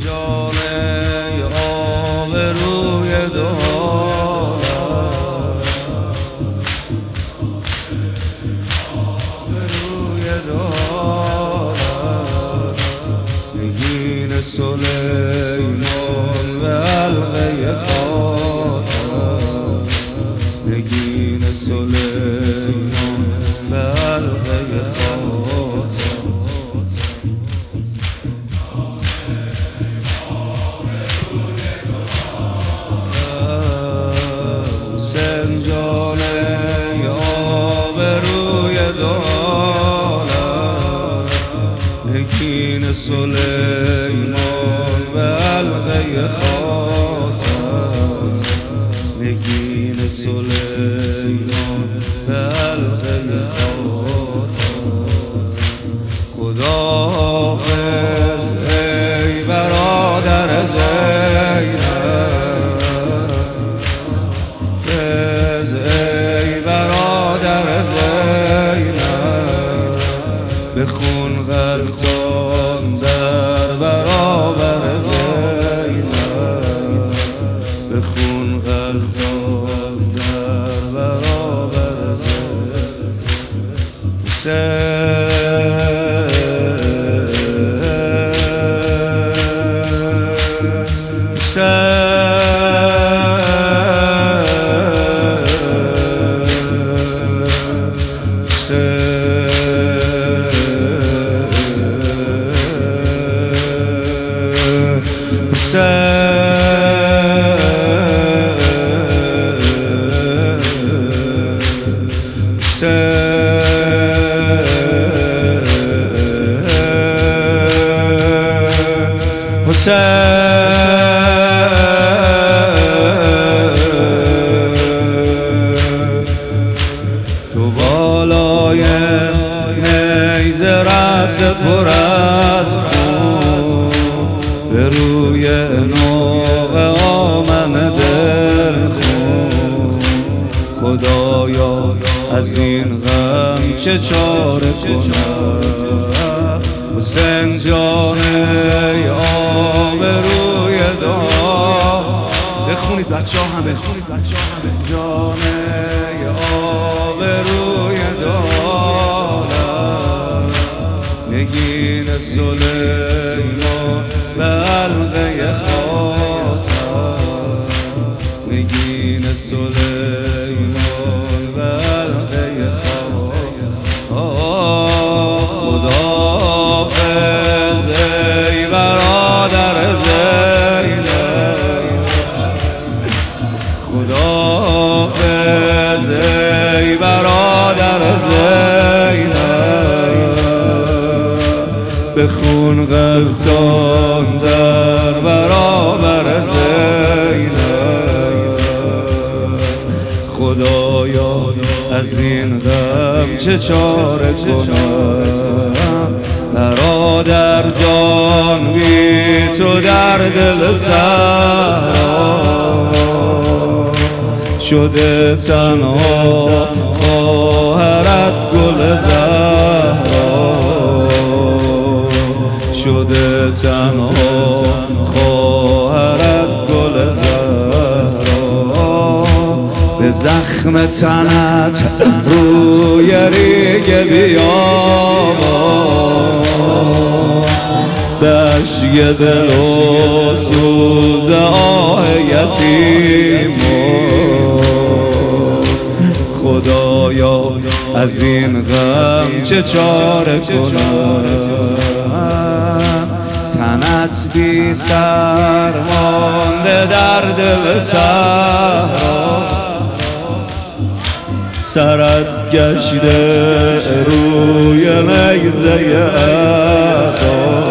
جان آبروی دارم، آبروی دارم. نگین سلیمان و حلقه خاتم، نگین سلیمان و حلقه خاتم. حسین جان آبروی دارم، نگین سلیمان و حلقه خاتم، نگین سلیمان و حلقه خاتم. خداحافظ ای برادر زینب، ای برادر زینب، بخون غلطان در برابر زینب، بخون غلطان در برابر تو بالای نیزه رأس پر از خون، به روی نوق آمن دل خون. خدایا از این غم چه چاره کنم، حسین جان آبروی دارم. بخونید بچه ها همه، بخونید بچه ها همه. جان آبروی دارم، نگین سلیمان به حلقه خاتم، نگین سلیمان به حلقه خاتم. خداحافظ ای برادر زینب، خداحافظ ای برادر زینب، بخون غلطان در برابر زینب. خدایا از این غم چه چاره کنم، برادر جان بی تو در دل صحرا شده تنها، خواهرت گل زهرا شده تنها، خواهرت گل زهرا. به زخم تنت روی ریگ بیابان، به اشک دل و سوز آه یتیمان. خدایا از این غم چه چاره کنم، تنت بی سر مانده در دل صحرا. سرت گشته روی نیزه عطا،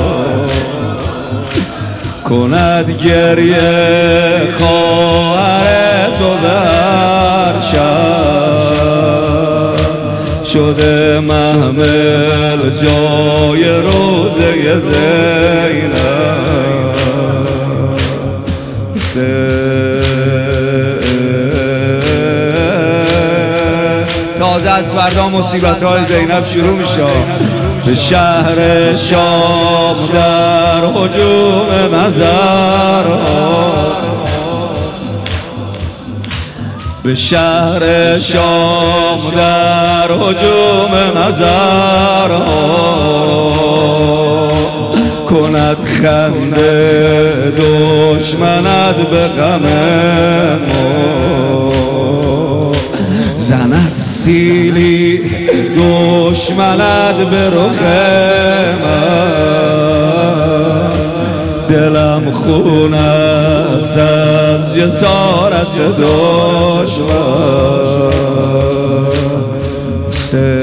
کند گریه خواهر تو به هر شب، شده محمل جای روزه زینب. تازه از فردا مصیبت‌های زینب شروع میشه. به شهر شام در هجوم مزارها، به شهر شام در هجوم مزارها، کند خنده دشمنت به غم ما، زند سیلی دشمنت به رخ من، دلم خون است از جسارت دشمن.